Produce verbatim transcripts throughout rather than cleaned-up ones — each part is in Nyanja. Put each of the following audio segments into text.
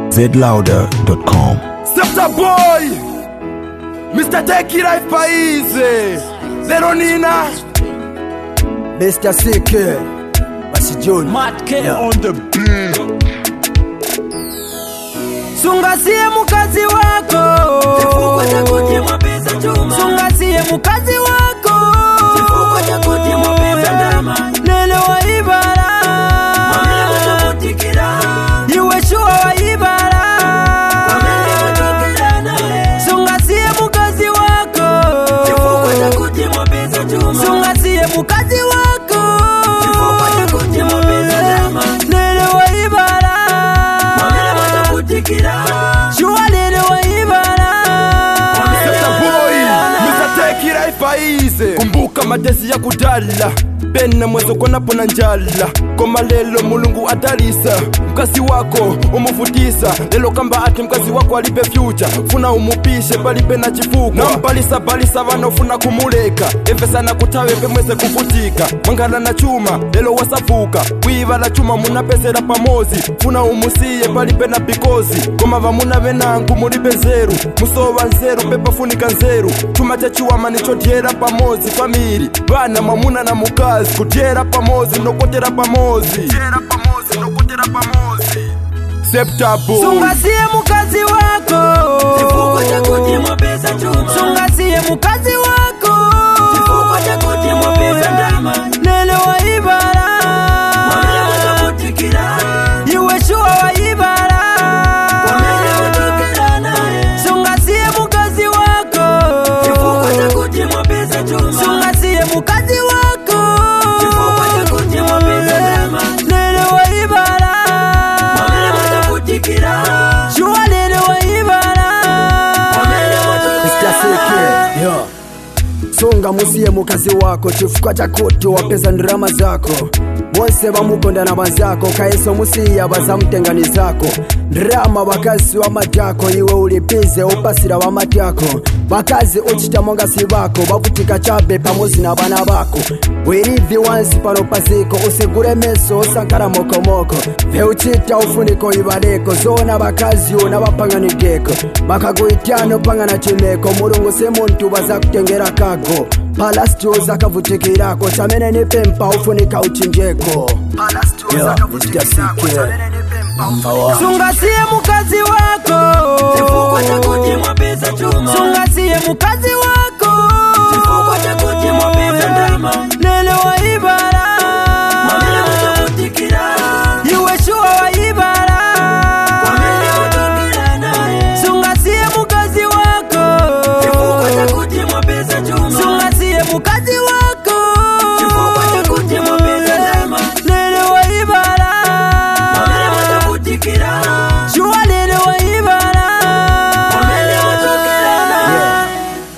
z louder dot com. Septa boy, Mister Take Life Paize, Leronina, Mister C K, Basi John, Matt K yeah. on the beat. Sungasie mukazi wako, Tifuko chakuti mapesa chuma. sungasie mukazi wako, Tifuko chakuti mapesa ndama. lele wa ibara, Mamele watakutikira. iwe shua wa ibara, Mamele watakira nae. sungasie mukazi wako, Tifuko chakuti mapesa chuma. sungasie mukazi wako, Tifuko chakuti mapesa ndama. lele wa ibara, Mamele watakutikira. shua lele wa ibara. Septa boy, Mister Take Life Paize. Kumbuka matesi ya kudala, pena mwezo kona pona njala. Koma lelo mulungu atalisa, mkazi wako umufutisa. Lelo kamba ati mkazi wako alipe future, funa umupishe palipe na chifuko. Na mpalisa balisa vano funa kumuleka, efesa na kutawe pe mweze kufutika. Mangala na chuma, lelo wasafuka, wiva la chuma muna pesera pamozi. Funa umusiye palipe na pikozi, koma vamuna venangu mulipe nzeru. Musova nzeru, pepa funika nzeru. Chuma cha chiwama nicho diera pamozi. Famili, bana mamuna na mukazi, kutiera pamozi, nokotera pamozi. Kutiera pamozi, nokotera pamozi. Septa boy, Sungasie mukazi wako, Tifuko chakuti mapesa chuma. sungasie mukazi wako, Tifuko chakuti mapesa ndama. lele wa ibara, Mamele watakutikira. iwe shua wa ibara, Mamele watakira nae. sungasie mukazi wako, Tifuko chakuti mapesa chuma. sungasie mukazi wako, Tifuko chakuti mapesa ndama. lele wa ibara, Mamele watakutikira. shua lele wa ibara. Mamele Mister C K, watakira. yeah. Songa musiye mukazi wako, chifuka chakuti wapeza ndirama zako. Bose bamukonda na bazako, kaiso musiya bazamutengani zako. Ndirama bakazi wa matako, iwe ulipize upasira wa matako. Bakazi uchita mongasi bako, bakutika chabe pamozi na bana bako. Wirivi wansi pano pasiko, usigure meso usankara mokomoko. Ve uchita ufuniko ibaleko, zona bakazi una bapanganigeko. Bakaguitiano pangana chimeko, murungu se muntu baza kutengera kago. Palastro zakavutikirako, chamene ni pempa ufunika uchinjeko. Yeah, Mister C K, number one. Sungasie mukazi wako, Tifuko chakuti mapesa chuma. sungasie mukazi wako, Tifuko chakuti mapesa ndama. lele wa ibara, Mamele watakutikira. iwe shua wa ibara, Mamele watakira nae. sungasie mukazi wako, Tifuko chakuti mapesa chuma. sungasie mukazi wako, Tifuko chakuti mapesa ndama. lele wa ibara, Mamele watakutikira. shua lele wa ibara. Mamele watakira nae.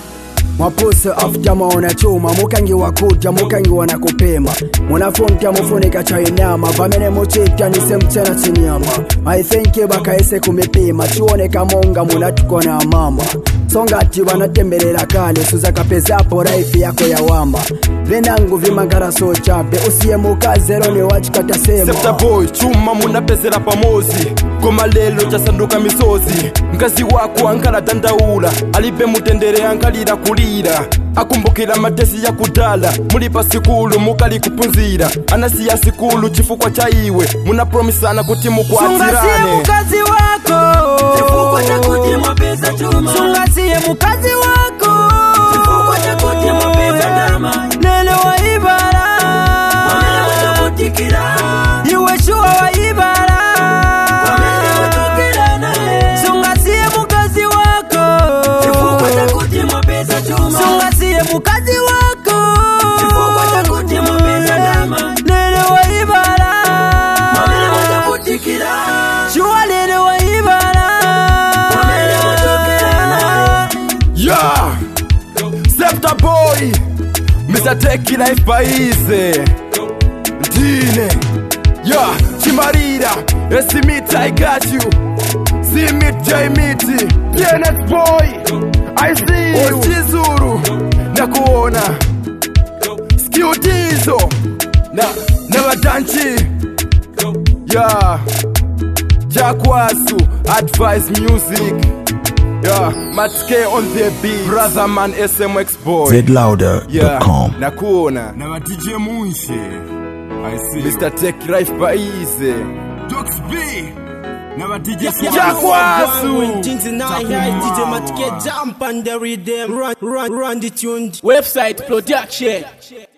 Mwapusa after maona chuma, mukangi wakuja mukangi wanakupema. Munafunta mufunika chainama, pamene muchita nise mchana chinyama. I think bakaise kumipima, chuone kamonga munatukona mama. Songa ati wanatembelela kale, suza kapezapo life yako ya wama. Venangu vimangara so chape, usiye mukazero ni wachikata sema. Septa boy, chuma muna pesera pamozi. Koma lelo chasanduka misozi. Mkazi wako ankala tandaula, alipe mutendere ankalira kulira. Akumbukira matesi ya kudala, mulipa sikulu mukali kupunzira. Anasiya sikulu chifukwa cha iwe, muna promisana kuti Sungasie mukwatirane. mukazi wako, Tifuko chakuti mapesa chuma. sungasie mukazi wako, Tifuko chakuti mapesa ndama. lele wa ibara, Mamele watakutikira. iwe shua wa ibara, Mamele watakira nae. sungasie mukazi wako, Tifuko chakuti mapesa chuma. sungasie mukazi wako, Tifuko chakuti mapesa ndama. lele wa ibara, Mamele watakutikira. shua lele wa ibara. Mamele watakira nae. Yeah, Septa boy, Mister Take Life Paize. Dine, yeah, Chimarira, Esimit, I got you. Simit, Jaimiti, P N S boy, I see you. Ochizuru, nakuona. Skiutizo, na, na wadanchi. Yeah, Jakwasu, Advice Music. Yeah, Matke on the beat. Brother man S M X boy. zed louder dot com. Yeah, nakuona. Na ba D J Munshe. I see. Mister Tech Life Paize. Dox B. Na ba D J Jakwasu. D J Matke jump on the rhythm. Run, run, run the tune. Website production.